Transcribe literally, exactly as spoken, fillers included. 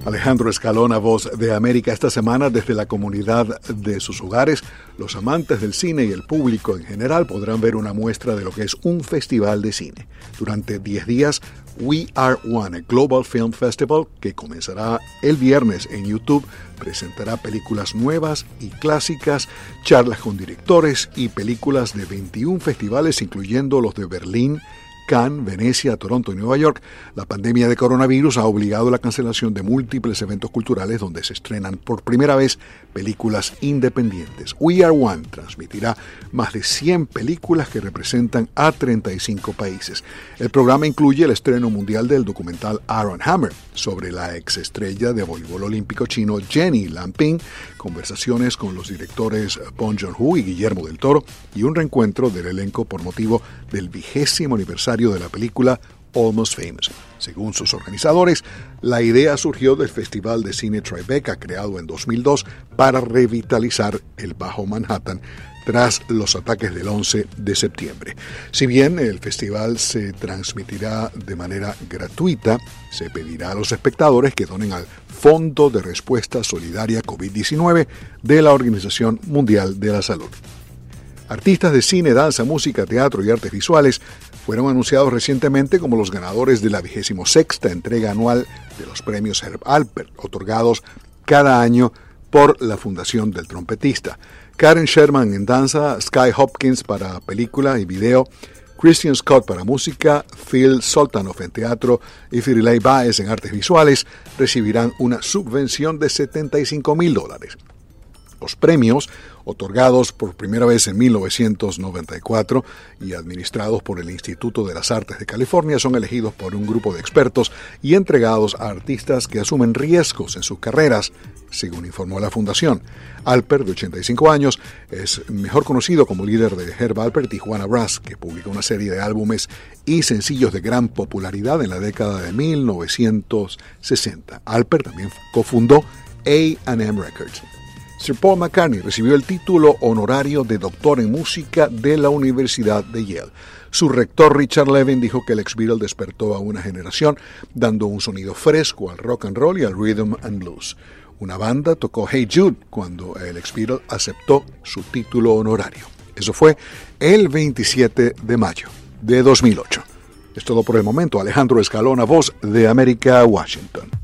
Alejandro Escalona, Voz de América. Esta semana, desde la comunidad de sus hogares, los amantes del cine y el público en general podrán ver una muestra de lo que es un festival de cine. Durante diez días, We Are One, Global Film Festival, que comenzará el viernes en YouTube, presentará películas nuevas y clásicas, charlas con directores y películas de veintiún festivales, incluyendo los de Berlín, Cannes, Venecia, Toronto y Nueva York. La pandemia de coronavirus ha obligado a la cancelación de múltiples eventos culturales donde se estrenan por primera vez películas independientes. We Are One transmitirá más de cien películas que representan a treinta y cinco países. El programa incluye el estreno mundial del documental Iron Hammer sobre la exestrella de voleibol olímpico chino Jenny Lamping, conversaciones con los directores Bong Joon-ho y Guillermo del Toro y un reencuentro del elenco por motivo del vigésimo aniversario de la película Almost Famous. Según sus organizadores, la idea surgió del Festival de Cine Tribeca, creado en dos mil dos para revitalizar el Bajo Manhattan tras los ataques del once de septiembre. Si bien el festival se transmitirá de manera gratuita, se pedirá a los espectadores que donen al Fondo de Respuesta Solidaria COVID diecinueve de la Organización Mundial de la Salud. Artistas de cine, danza, música, teatro y artes visuales fueron anunciados recientemente como los ganadores de la vigésimo sexta entrega anual de los premios Herb Alpert, otorgados cada año por la Fundación del Trompetista. Karen Sherman en danza, Sky Hopkins para película y video, Christian Scott para música, Phil Soltanoff en teatro y Firilei Baez en artes visuales recibirán una subvención de setenta y cinco mil dólares. Los premios, otorgados por primera vez en mil novecientos noventa y cuatro y administrados por el Instituto de las Artes de California, son elegidos por un grupo de expertos y entregados a artistas que asumen riesgos en sus carreras, según informó la Fundación. Alpert, de ochenta y cinco años, es mejor conocido como líder de Herb Alpert y Juana Brass, que publicó una serie de álbumes y sencillos de gran popularidad en la década de mil novecientos sesenta. Alpert también cofundó A and M Records. Sir Paul McCartney recibió el título honorario de doctor en música de la Universidad de Yale. Su rector Richard Levin dijo que el ex-Beatle despertó a una generación dando un sonido fresco al rock and roll y al rhythm and blues. Una banda tocó Hey Jude cuando el ex-Beatle aceptó su título honorario. Eso fue el veintisiete de mayo de dos mil ocho. Es todo por el momento. Alejandro Escalona, Voz de América, Washington.